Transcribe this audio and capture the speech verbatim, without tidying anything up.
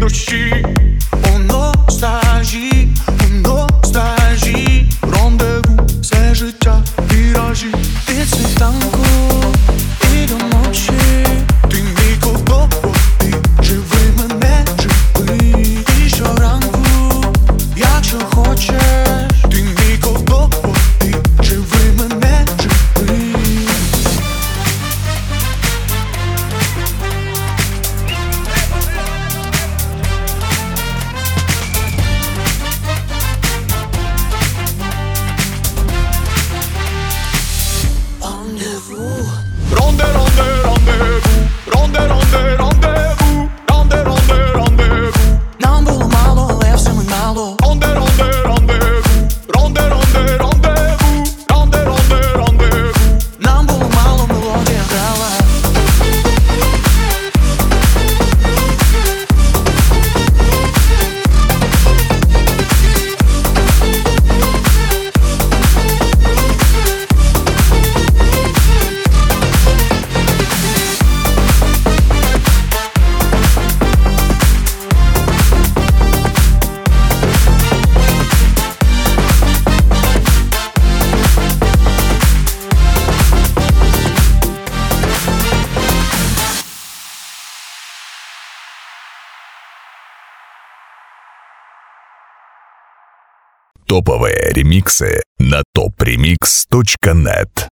дощі, у ностальжі, у ностальжі. Рандеву, все життя, віражі. Від світанку і до ночі. Ти мій колдовий, живи мене, живи. І щоранку, якщо хочеш. Ти мій колдовий, живи мене, живи. Ронде, ронде, рандеву, ронде, ронде, рандеву, ронде, ронде, рандеву. Нам було мало, але все минало. Ронде, ронде, рандеву, ронде, ронде, рандеву, ронде, ронде, рандеву. Нам було мало, мелодія грала. Топовые ремиксы на топ ремикс точка нет.